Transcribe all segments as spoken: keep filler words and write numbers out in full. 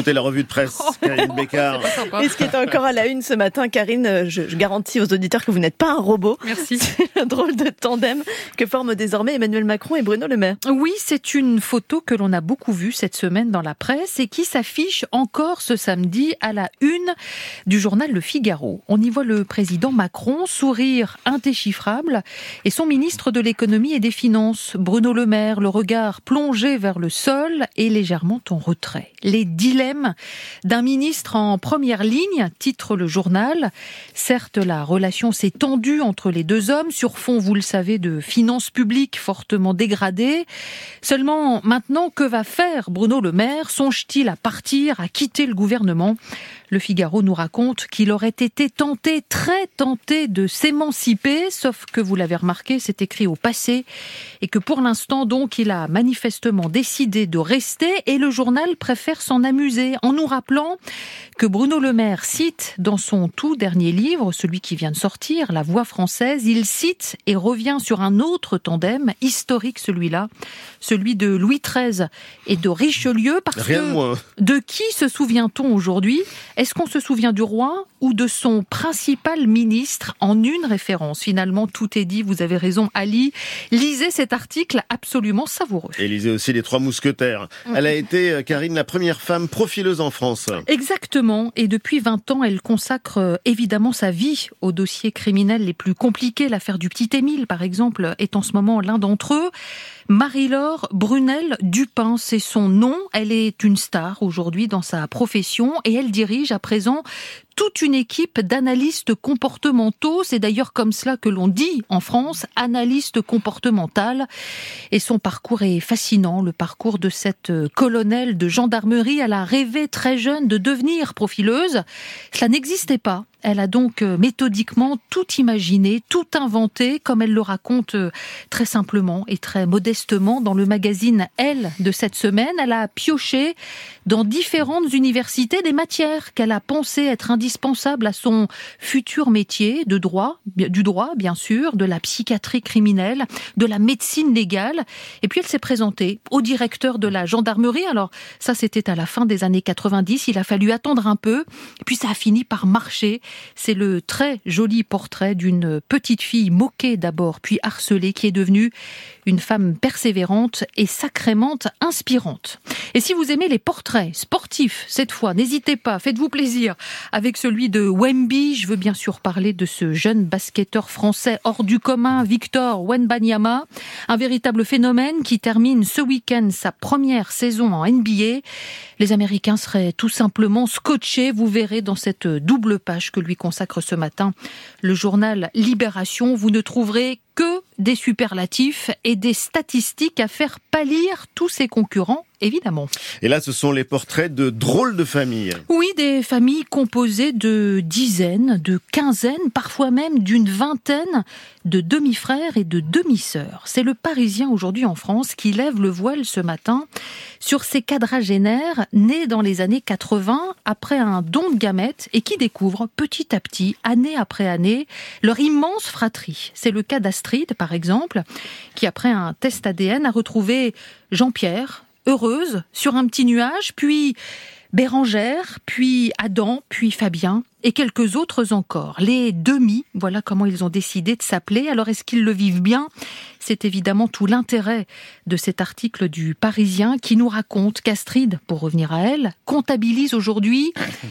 écoutez la revue de presse, Karine Bécard. Et ce qui est encore à la une ce matin, Karine, je, je garantis aux auditeurs que vous n'êtes pas un robot. Merci. C'est le drôle de tandem que forment désormais Emmanuel Macron et Bruno Le Maire. Oui, c'est une photo que l'on a beaucoup vue cette semaine dans la presse et qui s'affiche encore ce samedi à la une du journal Le Figaro. On y voit le président Macron, sourire indéchiffrable, et son ministre de l'économie et des finances, Bruno Le Maire, le regard plongé vers le sol et légèrement en retrait. Les dilemmes d'un ministre en première ligne, titre le journal. Certes, la relation s'est tendue entre les deux hommes sur fond, vous le savez, de finances publiques fortement dégradées. Seulement, maintenant, que va faire Bruno Le Maire ? Songe-t-il à partir, à quitter le gouvernement ? Le Figaro nous raconte qu'il aurait été tenté, très tenté de s'émanciper, sauf que, vous l'avez remarqué, c'est écrit au passé, et que pour l'instant, donc, il a manifestement décidé de rester, et le journal préfère s'en amuser, en nous rappelant que Bruno Le Maire cite dans son tout dernier livre, celui qui vient de sortir, La Voix française, il cite et revient sur un autre tandem, historique celui-là, celui de Louis treize et de Richelieu, parce Rien de que moins. De qui se souvient-on aujourd'hui ? Est-ce qu'on se souvient du roi ou de son principal ministre en une référence ? Finalement, tout est dit, vous avez raison, Ali. Lisez cet article absolument savoureux. Et lisez aussi Les Trois Mousquetaires. Elle a été, Karine, la première femme profileuse en France. Exactement. Et depuis vingt ans, elle consacre évidemment sa vie aux dossiers criminels les plus compliqués. L'affaire du Petit Émile, par exemple, est en ce moment l'un d'entre eux. Marie-Laure Brunel Dupin, c'est son nom. Elle est une star aujourd'hui dans sa profession et elle dirige à présent toute une équipe d'analystes comportementaux. C'est d'ailleurs comme cela que l'on dit en France, analyste comportementale. Et son parcours est fascinant, le parcours de cette colonelle de gendarmerie. Elle a rêvé très jeune de devenir profileuse. Cela n'existait pas. Elle a donc méthodiquement tout imaginé, tout inventé, comme elle le raconte très simplement et très modestement dans le magazine Elle de cette semaine. Elle a pioché dans différentes universités des matières qu'elle a pensé être indispensables à son futur métier de droit, du droit bien sûr, de la psychiatrie criminelle, de la médecine légale. Et puis elle s'est présentée au directeur de la gendarmerie. Alors ça, c'était à la fin des années quatre-vingt-dix. Il a fallu attendre un peu. Et puis ça a fini par marcher. C'est le très joli portrait d'une petite fille moquée d'abord, puis harcelée, qui est devenue une femme persévérante et sacrément inspirante. Et si vous aimez les portraits sportifs, cette fois, n'hésitez pas, faites-vous plaisir avec celui de Wemby. Je veux bien sûr parler de ce jeune basketteur français hors du commun, Victor Wembanyama, un véritable phénomène qui termine ce week-end sa première saison en N B A. Les Américains seraient tout simplement scotchés, vous verrez dans cette double page que lui consacre ce matin le journal Libération. Vous ne trouverez que des superlatifs et des statistiques à faire pâlir tous ses concurrents, évidemment. Et là, ce sont les portraits de drôles de familles. Oui, des familles composées de dizaines, de quinzaines, parfois même d'une vingtaine de demi-frères et de demi-sœurs. C'est le Parisien aujourd'hui en France qui lève le voile ce matin sur ces quadragénaires nés dans les années quatre-vingts après un don de gamètes et qui découvrent petit à petit, année après année, leur immense fratrie. C'est le cas d'Astrid, par exemple, qui après un test A D N a retrouvé Jean-Pierre, heureuse, sur un petit nuage, puis Bérangère, puis Adam, puis Fabien, et quelques autres encore. Les demi, voilà comment ils ont décidé de s'appeler. Alors est-ce qu'ils le vivent bien ? C'est évidemment tout l'intérêt de cet article du Parisien qui nous raconte qu'Astrid, pour revenir à elle, comptabilise aujourd'hui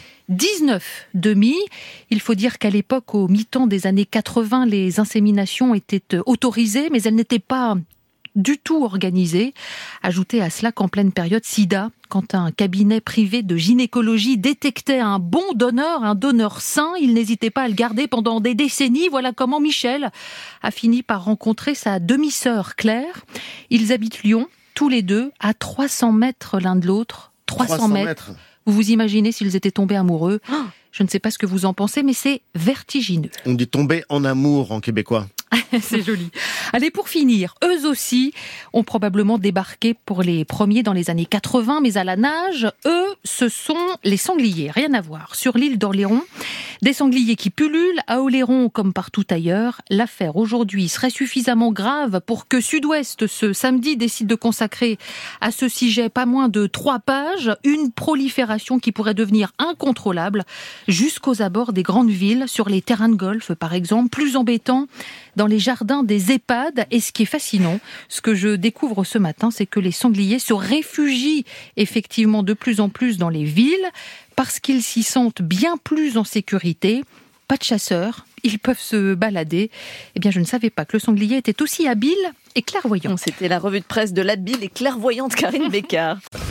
dix-neuf demi. Il faut dire qu'à l'époque, au mi-temps des années quatre-vingts, les inséminations étaient autorisées, mais elles n'étaient pas du tout organisé. Ajoutez à cela qu'en pleine période sida, quand un cabinet privé de gynécologie détectait un bon donneur, un donneur sain, il n'hésitait pas à le garder pendant des décennies. Voilà comment Michel a fini par rencontrer sa demi-sœur Claire. Ils habitent Lyon, tous les deux, à trois cents mètres l'un de l'autre. trois cents mètres. Vous vous imaginez s'ils étaient tombés amoureux ? Je ne sais pas ce que vous en pensez, mais c'est vertigineux. On dit tomber en amour en québécois. C'est joli. Allez, pour finir, eux aussi ont probablement débarqué pour les premiers dans les années quatre-vingts, mais à la nage, eux, ce sont les sangliers, rien à voir. Sur l'île d'Orléans, Des sangliers qui pullulent à Oléron comme partout ailleurs. L'affaire aujourd'hui serait suffisamment grave pour que Sud-Ouest ce samedi décide de consacrer à ce sujet pas moins de trois pages, une prolifération qui pourrait devenir incontrôlable jusqu'aux abords des grandes villes, sur les terrains de golf par exemple, plus embêtant dans les jardins des EHPAD. Et ce qui est fascinant, ce que je découvre ce matin, c'est que les sangliers se réfugient effectivement de plus en plus dans les villes parce qu'ils s'y sentent bien plus en sécurité. Pas de chasseurs, ils peuvent se balader. Eh bien, je ne savais pas que le sanglier était aussi habile et clairvoyant. C'était la revue de presse de l'habile et clairvoyante Karine Bécard.